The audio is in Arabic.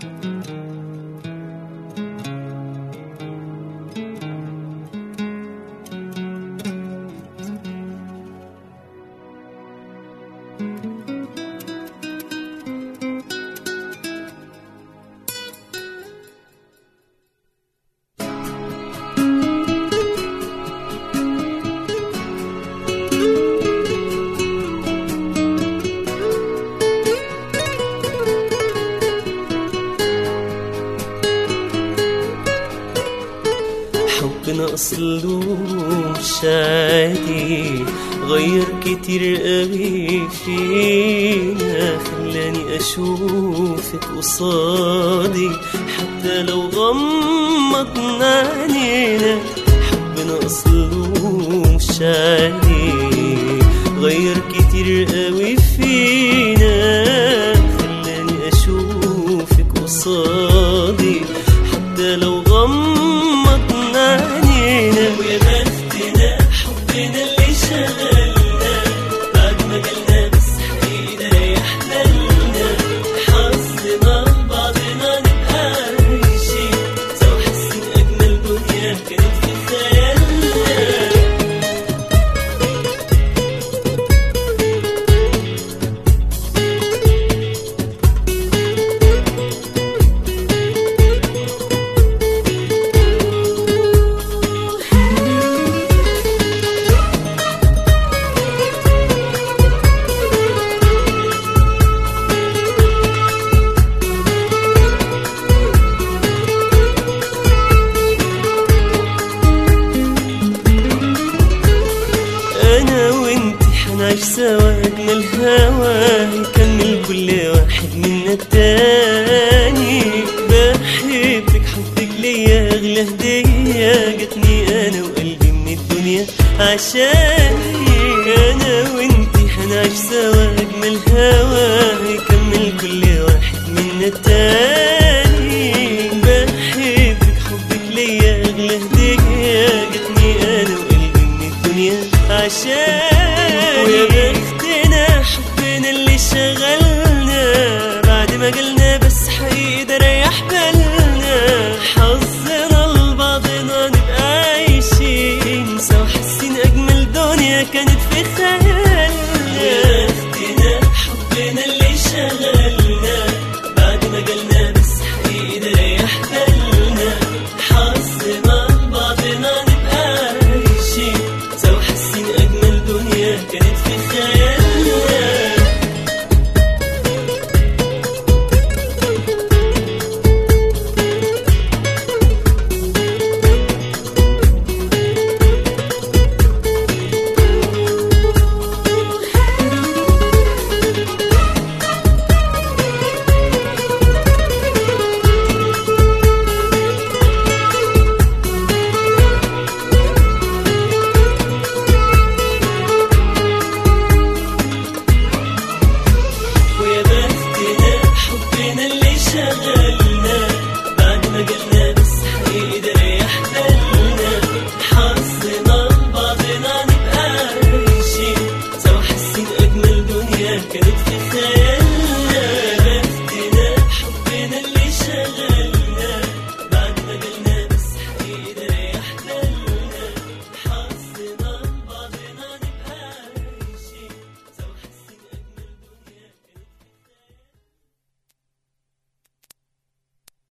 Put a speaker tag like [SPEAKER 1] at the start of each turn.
[SPEAKER 1] حبنا أصله مش عادي، غير كتير قوي فينا، خلاني أشوفك قصادي حتى لو غمضنا عينينا. حبنا أصله مش عادي، غير كتير قوي فينا، خلاني أشوفك قصادي حتى لو غمضنا عينينا. ويا بختنا حبنا اللي شغلنا، بعد ما جالنا بس حقيقة ريحنا لنا. حظنا بعضنا نبقى عايشين سوا، حاسين أجمل دنيا كانت في خيالنا. أنا وإنتي حنعيش سوا أجمل هوا، نكمل كل واحد منا التاني. بحبك حبك ليا أغلى هدية، جاتني أنا وقلبي من الدنيا عشاني. أنا وإنتي حنعيش سوا أجمل هوا، نكمل كل واحد منا التاني. بحبك حبك ليا أغلى هدية، جاتني أنا وقلبي من الدنيا عشان. ويا بختنا حبنا اللي شغلنا، بعد ما جالنا بس حقيقي ده ريح بالنا. حظنا لبعضنا نبقى عايشين سوا، حاسين أجمل دنيا كانت في خيالنا. ويا بختنا حبنا اللي شغلنا، بعد ما جالنا بس حقيقي ده ريح بالنا. حظنا لبعضنا نبقى عايشين سوا، حاسين أجمل دنيا كانت في خيالنا. ويا بختنا حبنا اللي شغلنا، بعد ما جالنا بس حقيقي ده ريح بالنا. حظنا لبعضنا نبقى عايشين سوا، حاسين أجمل دنيا كانت في خيالنا. يا بختنا حبنا اللي شغلنا.